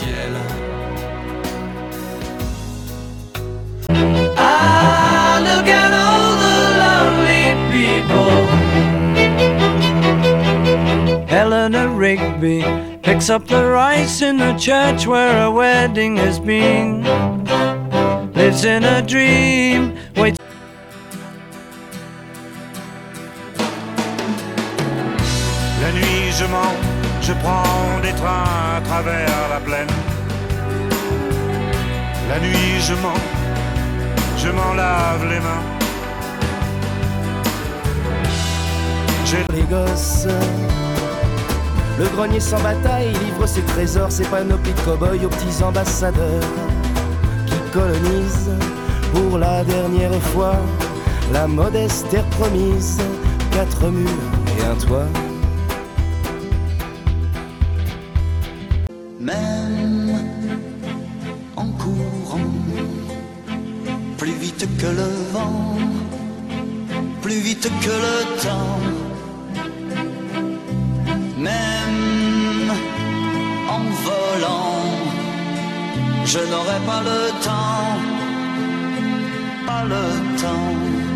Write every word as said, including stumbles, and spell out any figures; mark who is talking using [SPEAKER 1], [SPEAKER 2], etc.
[SPEAKER 1] ciel. Ah, look at all the lonely people. Eleanor Rigby picks up the rice in the church where a wedding has been. Lives in a dream, waits.
[SPEAKER 2] La nuit je mens, je prends des trains à travers la plaine. La nuit je mens, je m'en lave les mains. J'ai
[SPEAKER 3] les gosses. Le grenier sans bataille livre ses trésors, ses panoplies de cow-boys aux petits ambassadeurs qui colonisent pour la dernière fois la modeste terre promise, quatre murs et un toit.
[SPEAKER 4] Même en courant, plus vite que le vent, plus vite que le temps. Même en volant, je n'aurai pas le temps, pas le temps.